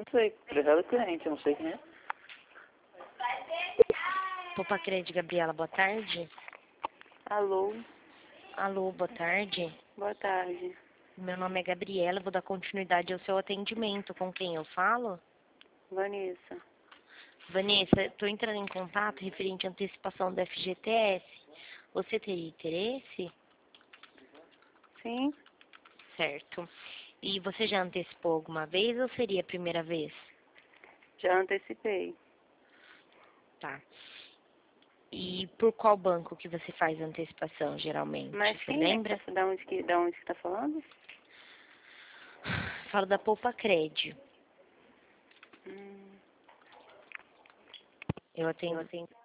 sei, prezado cliente, eu não sei quem é. Poupa-Crédito, Gabriela, boa tarde. Alô, Alô, boa tarde. boa tarde. Meu nome é Gabriela, vou dar continuidade ao seu atendimento. Com quem eu falo? Vanessa. Vanessa, estou entrando em contato referente à antecipação do FGTS. Você teria interesse? Sim, Certo. E você já antecipou alguma vez ou seria a primeira vez? já antecipei. Tá. E por qual banco que você faz a antecipação, geralmente? Mas Você quem lembra? é? Da onde que tá falando? Falo da Poupa-Crédito. Hum, Eu atendo